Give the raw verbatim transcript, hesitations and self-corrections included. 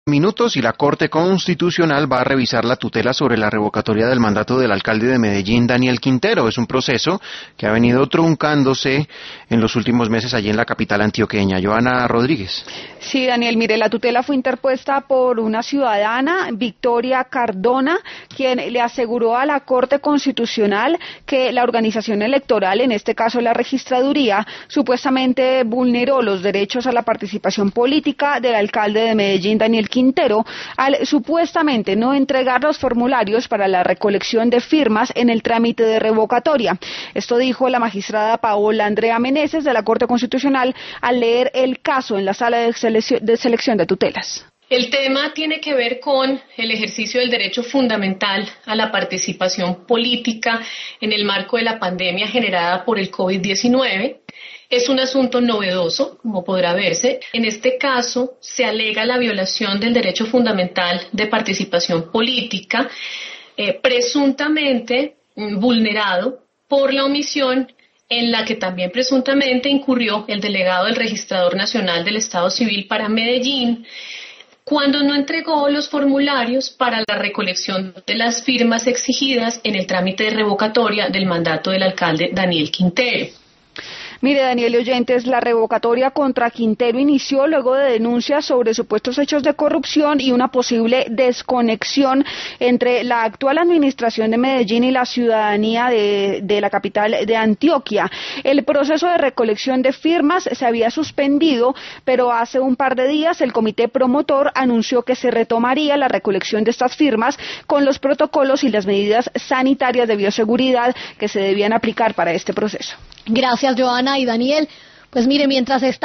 Minutos y la Corte Constitucional va a revisar la tutela sobre la revocatoria del mandato del alcalde de Medellín, Daniel Quintero. Es un proceso que ha venido truncándose en los últimos meses allí en la capital antioqueña. Joana Rodríguez. Sí, Daniel, mire, la tutela fue interpuesta por una ciudadana, Victoria Cardona, quien le aseguró a la Corte Constitucional que la organización electoral, en este caso la registraduría, supuestamente vulneró los derechos a la participación política del alcalde de Medellín, Daniel Quintero, al supuestamente no entregar los formularios para la recolección de firmas en el trámite de revocatoria. Esto dijo la magistrada Paola Andrea Meneses de la Corte Constitucional al leer el caso en la sala de selección de, selección de tutelas. El tema tiene que ver con el ejercicio del derecho fundamental a la participación política en el marco de la pandemia generada por el COVID diecinueve. Es un asunto novedoso, como podrá verse. En este caso, se alega la violación del derecho fundamental de participación política, eh, presuntamente vulnerado por la omisión en la que también presuntamente incurrió el delegado del Registrador Nacional del Estado Civil para Medellín, cuando no entregó los formularios para la recolección de las firmas exigidas en el trámite de revocatoria del mandato del alcalde Daniel Quintero. Mire, Daniel y oyentes, la revocatoria contra Quintero inició luego de denuncias sobre supuestos hechos de corrupción y una posible desconexión entre la actual administración de Medellín y la ciudadanía de, de la capital de Antioquia. El proceso de recolección de firmas se había suspendido, pero hace un par de días el comité promotor anunció que se retomaría la recolección de estas firmas con los protocolos y las medidas sanitarias de bioseguridad que se debían aplicar para este proceso. Gracias, Joana y Daniel. Pues mire, mientras está